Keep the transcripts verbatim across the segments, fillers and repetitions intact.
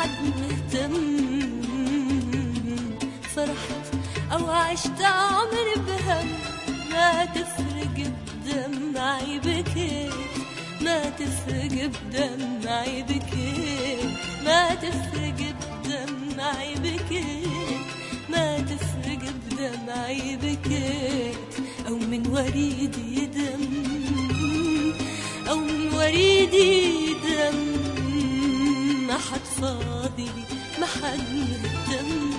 حد مهتم. فرحت أو عشت عمري بهم، ما تفرق بدمعي بكيت، ما تفرق بدمعي بكيت، ما تفرق بدمعي بكيت، ما تفرق بدمعي بكيت. أو من وريدي دم، أو من وريدي دم، ما حد فاضي ما حد مهتم.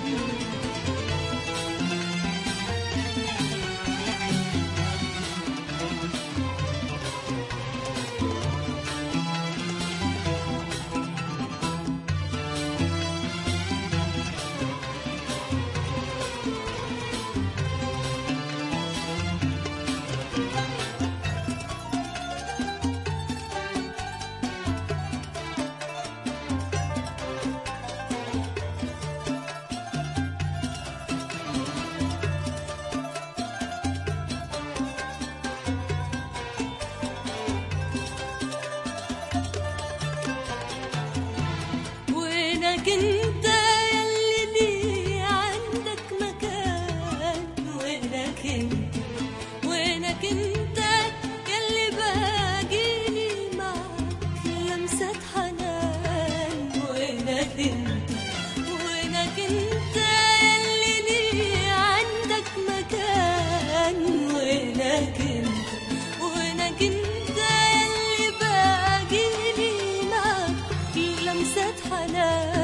انت يلي لي عندك مكان، وينك انت، وينك انت يلي باقيلي معك لمسة حنان. وينك انت، وينك انت يلي لي عندك مكان. وينك انت، وينك انت يلي باقيلي معك لمسة حنان.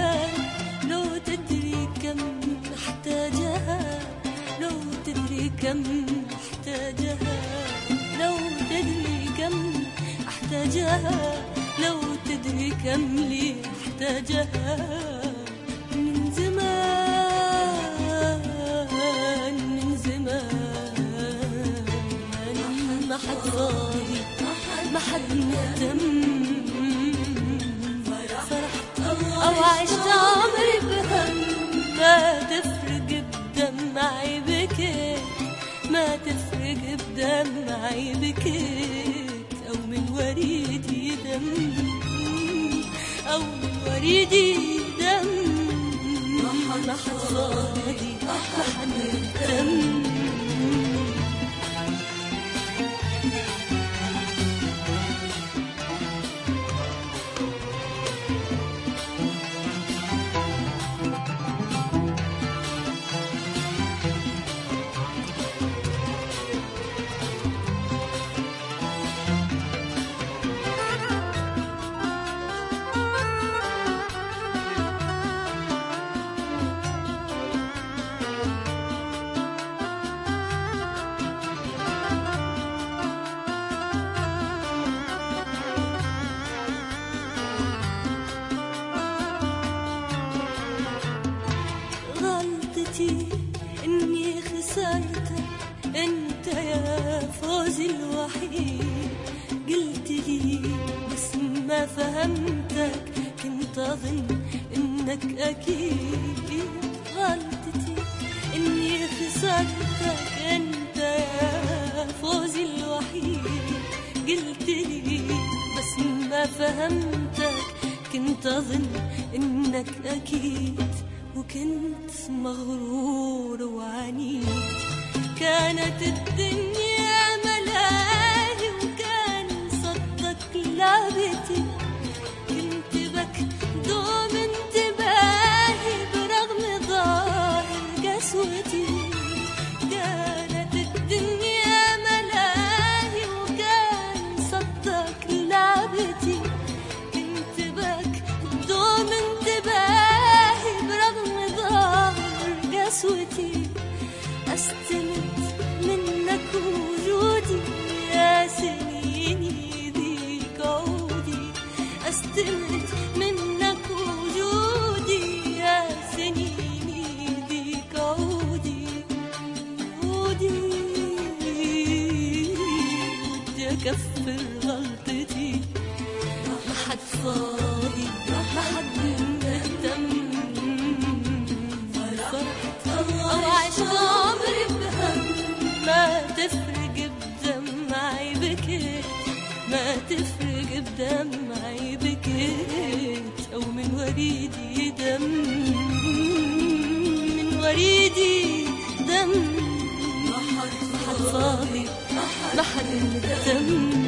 كم احتاجها، لو تدري كم احتاجها، لو تدري كم لي احتاجها. من زمان من زمان ما حد فاضي ما حد مهتم. فرحت أو عشت عمري بهم، ما تفرق بدمعي بكيت، ما تفرق بدمعي بكيت. أو من وريدي دم، أو من وريدي دم، ما حد فاضي ما حد مهتم. إني خسرتك أنت يا فوزي الوحيد. قلت لي بس ما فهمتك، كنت أظن إنك أكيد. غلطتي إني خسرتك أنت يا فوزي الوحيد. قلت لي بس ما فهمتك، كنت أظن إنك أكيد. وكنت مغرور وعنيد، كانت الدنيا ملاهي وكان صدق لعبتي. كنت بكدوم انتباهي برغم ظاهر قسوتي. كانت الدنيا ملاهي وكان صدق لعبتي. كنت بكدوم انتباهي برغم قسوتي. أستمد منك وجودي يا سنيني ذيك عودي. أستمد منك وجودي يا سنيني ذيك عودي. عودي ودي أكفر غلطتي. ما حد فاضي ما حد مهتم. أو عشت عمري بهم، ما تفرق بدمعي بكيت، ما تفرق بدمعي بكيت. أو من وريدي وريدي دم ما حد فاضي ما حد مهتم